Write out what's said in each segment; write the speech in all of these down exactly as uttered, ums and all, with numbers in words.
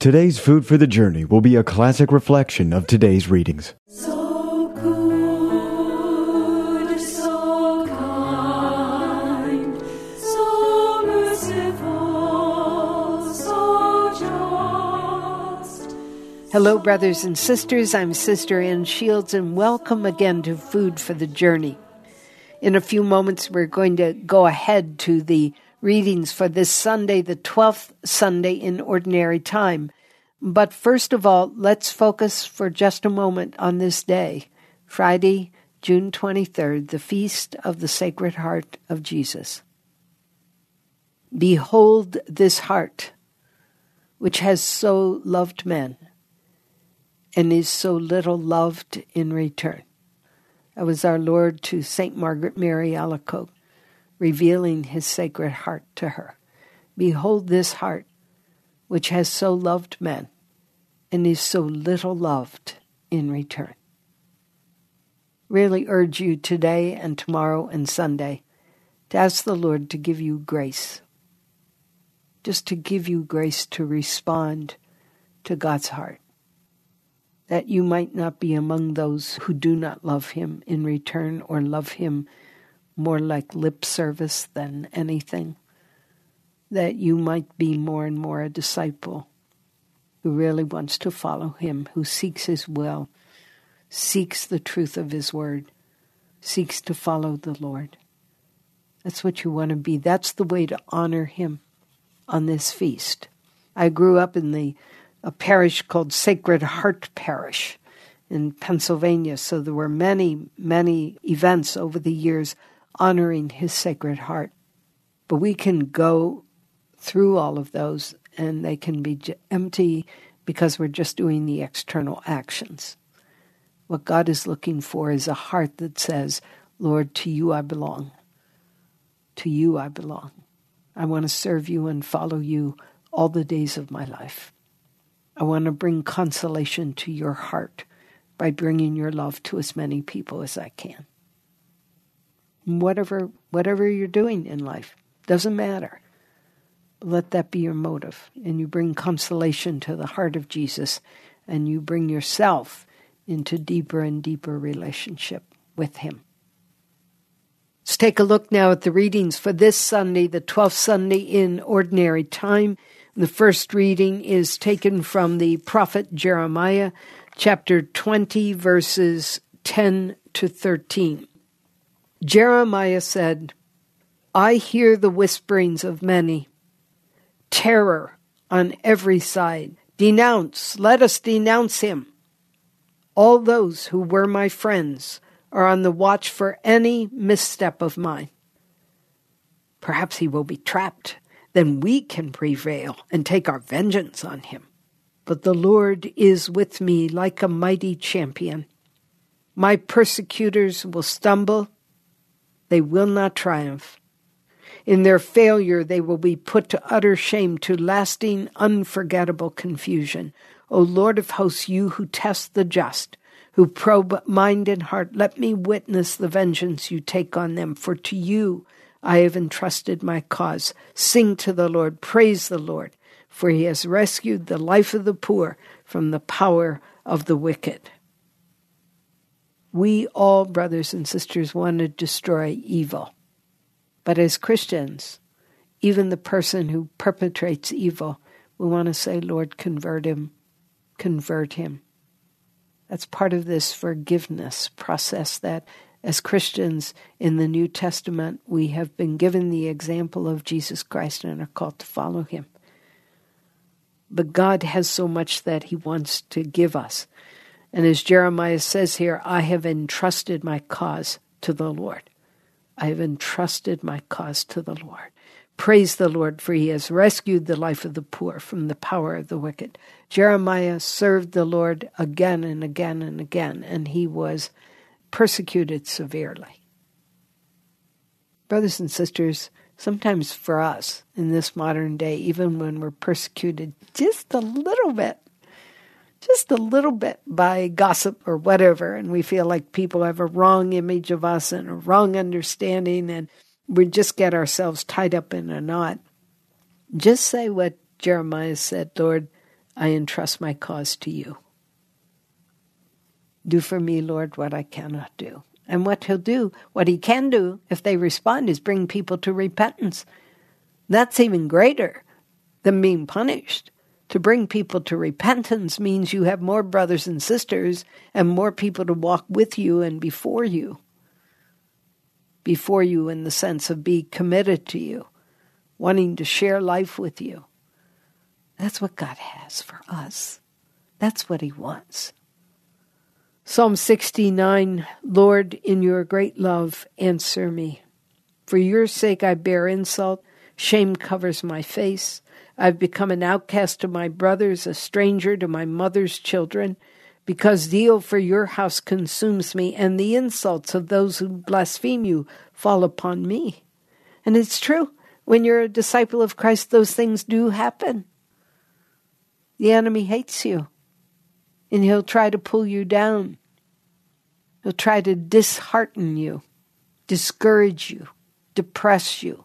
Today's Food for the Journey will be a classic reflection of today's readings. So good, so kind, so merciful, so just. Hello, brothers and sisters. I'm Sister Ann Shields, and welcome again to Food for the Journey. In a few moments, we're going to go ahead to the readings for this Sunday, the twelfth Sunday in Ordinary Time. But first of all, let's focus for just a moment on this day, Friday, June twenty-third, the Feast of the Sacred Heart of Jesus. Behold this heart, which has so loved men, and is so little loved in return. That was our Lord to Saint Margaret Mary Alacoque, revealing his sacred heart to her. Behold this heart, which has so loved men, and is so little loved in return. Really urge you today and tomorrow and Sunday to ask the Lord to give you grace, just to give you grace to respond to God's heart, that you might not be among those who do not love him in return or love him more like lip service than anything, that you might be more and more a disciple who really wants to follow him, who seeks his will, seeks the truth of his word, seeks to follow the Lord. That's what you want to be. That's the way to honor him on this feast. I grew up in the a parish called Sacred Heart Parish in Pennsylvania, so there were many, many events over the years honoring his Sacred Heart. But we can go through all of those, and they can be empty because we're just doing the external actions. What God is looking for is a heart that says, Lord, to you I belong. To you I belong. I want to serve you and follow you all the days of my life. I want to bring consolation to your heart by bringing your love to as many people as I can. Whatever, whatever you're doing in life, doesn't matter. Let that be your motive. And you bring consolation to the heart of Jesus, and you bring yourself into deeper and deeper relationship with him. Let's take a look now at the readings for this Sunday, the twelfth Sunday in Ordinary Time. The first reading is taken from the prophet Jeremiah, chapter twenty, verses ten to thirteen. Jeremiah said, I hear the whisperings of many, terror on every side. Denounce, let us denounce him. All those who were my friends are on the watch for any misstep of mine. Perhaps he will be trapped. Then we can prevail and take our vengeance on him. But the Lord is with me like a mighty champion. My persecutors will stumble. They will not triumph. In their failure, they will be put to utter shame, to lasting, unforgettable confusion. O Lord of hosts, you who test the just, who probe mind and heart, let me witness the vengeance you take on them. For to you I have entrusted my cause. Sing to the Lord, praise the Lord, for he has rescued the life of the poor from the power of the wicked. We all, brothers and sisters, want to destroy evil. But as Christians, even the person who perpetrates evil, we want to say, Lord, convert him, convert him. That's part of this forgiveness process that as Christians in the New Testament, we have been given the example of Jesus Christ and are called to follow him. But God has so much that he wants to give us. And as Jeremiah says here, I have entrusted my cause to the Lord. I have entrusted my cause to the Lord. Praise the Lord, for he has rescued the life of the poor from the power of the wicked. Jeremiah served the Lord again and again and again, and he was persecuted severely. Brothers and sisters, sometimes for us in this modern day, even when we're persecuted just a little bit, just a little bit by gossip or whatever, and we feel like people have a wrong image of us and a wrong understanding, and we just get ourselves tied up in a knot. Just say what Jeremiah said, Lord, I entrust my cause to you. Do for me, Lord, what I cannot do. And what he'll do, what he can do, if they respond, is bring people to repentance. That's even greater than being punished. To bring people to repentance means you have more brothers and sisters and more people to walk with you and before you. Before you in the sense of be committed to you, wanting to share life with you. That's what God has for us. That's what he wants. Psalm sixty-nine, Lord, in your great love, answer me. For your sake I bear insult, shame covers my face. I've become an outcast to my brothers, a stranger to my mother's children, because zeal for your house consumes me, and the insults of those who blaspheme you fall upon me. And it's true, when you're a disciple of Christ, those things do happen. The enemy hates you, and he'll try to pull you down. He'll try to dishearten you, discourage you, depress you.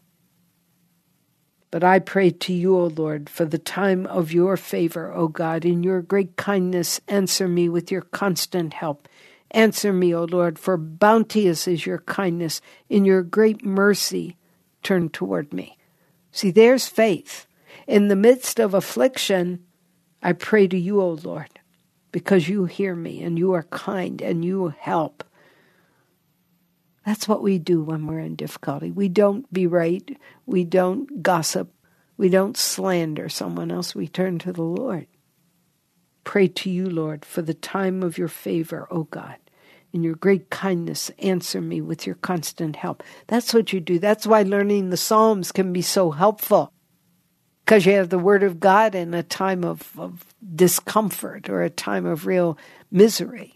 But I pray to you, O Lord, for the time of your favor, O God. In your great kindness, answer me with your constant help. Answer me, O Lord, for bounteous is your kindness. In your great mercy, turn toward me. See, there's faith. In the midst of affliction, I pray to you, O Lord, because you hear me and you are kind and you help. That's what we do when we're in difficulty. We don't berate. We don't gossip. We don't slander someone else. We turn to the Lord. Pray to you, Lord, for the time of your favor, O God. In your great kindness, answer me with your constant help. That's what you do. That's why learning the Psalms can be so helpful. Because you have the Word of God in a time of, of discomfort or a time of real misery.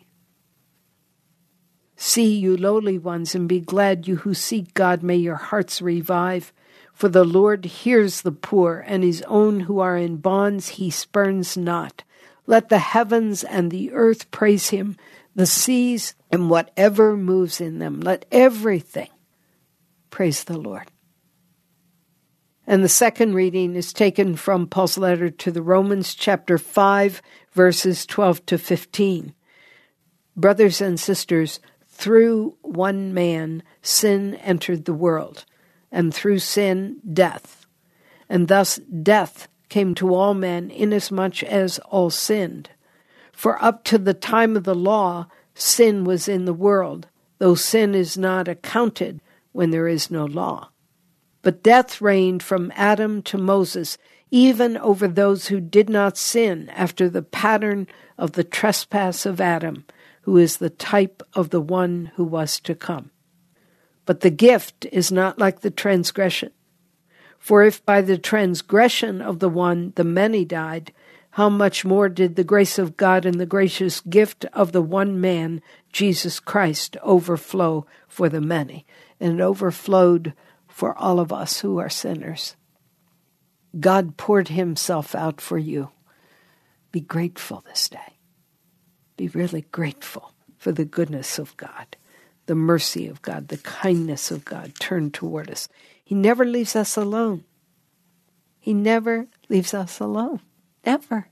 See, you lowly ones, and be glad, you who seek God, may your hearts revive. For the Lord hears the poor, and his own who are in bonds he spurns not. Let the heavens and the earth praise him, the seas and whatever moves in them. Let everything praise the Lord. And the second reading is taken from Paul's letter to the Romans, chapter five, verses twelve to fifteen. Brothers and sisters, through one man sin entered the world, and through sin death. And thus death came to all men, inasmuch as all sinned. For up to the time of the law, sin was in the world, though sin is not accounted when there is no law. But death reigned from Adam to Moses, even over those who did not sin, after the pattern of the trespass of Adam, who is the type of the one who was to come. But the gift is not like the transgression. For if by the transgression of the one the many died, how much more did the grace of God and the gracious gift of the one man, Jesus Christ, overflow for the many? And it overflowed for all of us who are sinners. God poured himself out for you. Be grateful this day. Be really grateful for the goodness of God, the mercy of God, the kindness of God turned toward us. He never leaves us alone. He never leaves us alone. Never.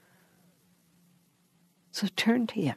So turn to him.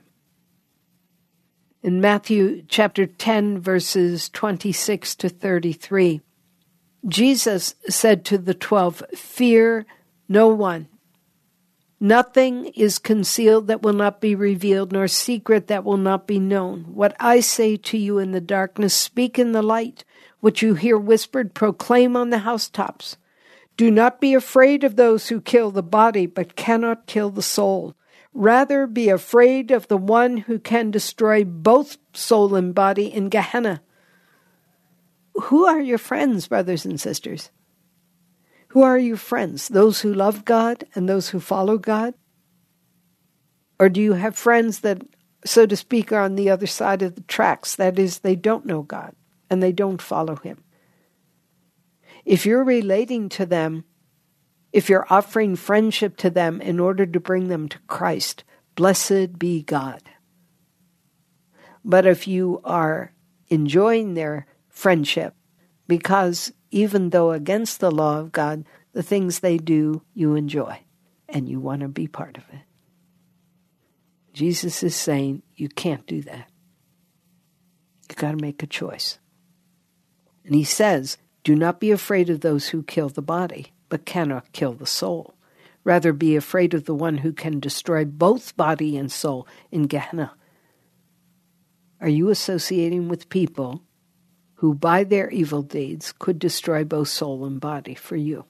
In Matthew chapter ten, verses twenty-six to thirty-three, Jesus said to the twelve, "Fear no one. Nothing is concealed that will not be revealed, nor secret that will not be known. What I say to you in the darkness, speak in the light. What you hear whispered, proclaim on the housetops. Do not be afraid of those who kill the body, but cannot kill the soul. Rather be afraid of the one who can destroy both soul and body in Gehenna." Who are your friends, brothers and sisters? Who are your friends? Those who love God and those who follow God? Or do you have friends that, so to speak, are on the other side of the tracks? That is, they don't know God and they don't follow him. If you're relating to them, if you're offering friendship to them in order to bring them to Christ, blessed be God. But if you are enjoying their friendship, because even though against the law of God, the things they do you enjoy, and you want to be part of it. Jesus is saying you can't do that. You've got to make a choice. And he says, do not be afraid of those who kill the body, but cannot kill the soul. Rather be afraid of the one who can destroy both body and soul in Gehenna. Are you associating with people who by their evil deeds could destroy both soul and body for you?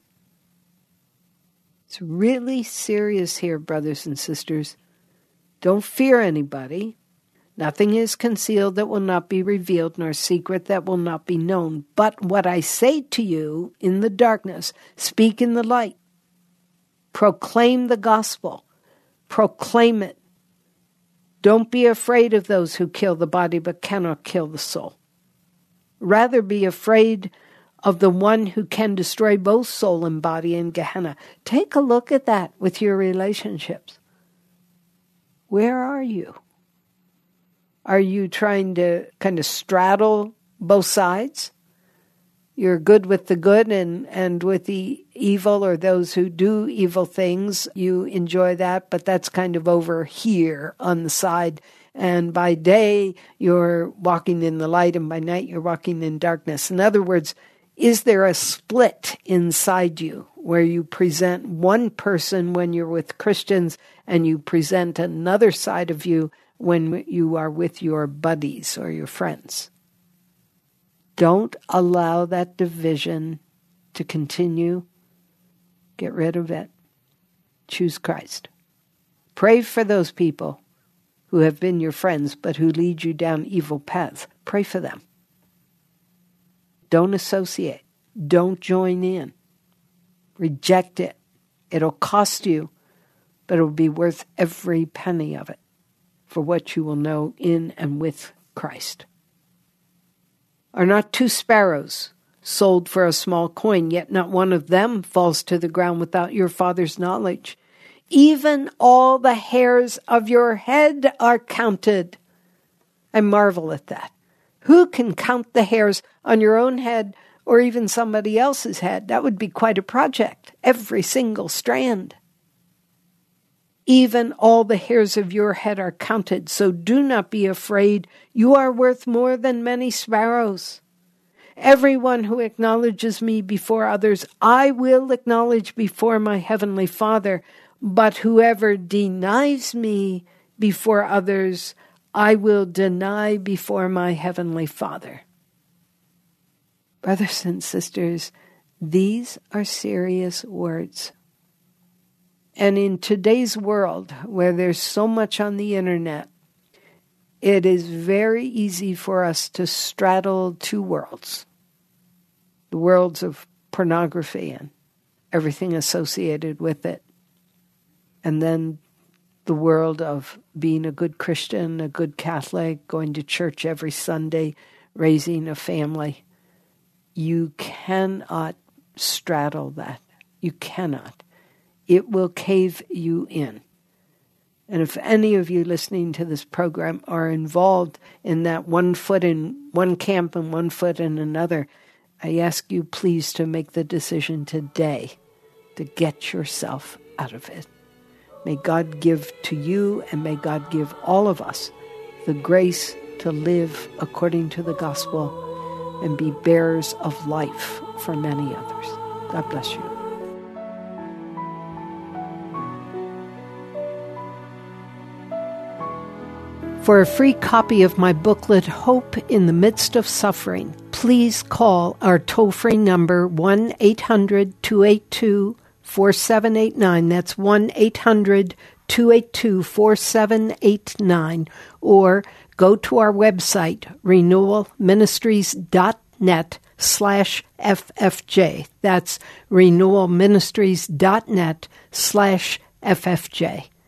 It's really serious here, brothers and sisters. Don't fear anybody. Nothing is concealed that will not be revealed, nor secret that will not be known. But what I say to you in the darkness, speak in the light. Proclaim the gospel. Proclaim it. Don't be afraid of those who kill the body but cannot kill the soul. Rather be afraid of the one who can destroy both soul and body in Gehenna. Take a look at that with your relationships. Where are you? Are you trying to kind of straddle both sides? You're good with the good and, and with the evil, or those who do evil things, you enjoy that, but that's kind of over here on the side. And by day, you're walking in the light, and by night, you're walking in darkness. In other words, is there a split inside you where you present one person when you're with Christians and you present another side of you when you are with your buddies or your friends? Don't allow that division to continue. Get rid of it. Choose Christ. Pray for those people who have been your friends but who lead you down evil paths. Pray for them. Don't associate. Don't join in. Reject it. It'll cost you, but it'll be worth every penny of it for what you will know in and with Christ. Are not two sparrows sold for a small coin, yet not one of them falls to the ground without your Father's knowledge? Even all the hairs of your head are counted. I marvel at that. Who can count the hairs on your own head or even somebody else's head? That would be quite a project. Every single strand. Even all the hairs of your head are counted, so do not be afraid. You are worth more than many sparrows. Everyone who acknowledges me before others, I will acknowledge before my heavenly Father. But whoever denies me before others, I will deny before my heavenly Father. Brothers and sisters, these are serious words. And in today's world, where there's so much on the internet, it is very easy for us to straddle two worlds. The worlds of pornography and everything associated with it. And then the world of being a good Christian, a good Catholic, going to church every Sunday, raising a family. You cannot straddle that. You cannot. It will cave you in. And if any of you listening to this program are involved in that one foot in one camp and one foot in another, I ask you please to make the decision today to get yourself out of it. May God give to you, and may God give all of us the grace to live according to the gospel and be bearers of life for many others. God bless you. For a free copy of my booklet, Hope in the Midst of Suffering, please call our toll-free number one eight hundred two eight two four seven eight nine. That's one eight hundred two eight two four seven eight nine. Or go to our website, renewal ministries dot net slash F F J. That's renewal ministries dot net slash F F J.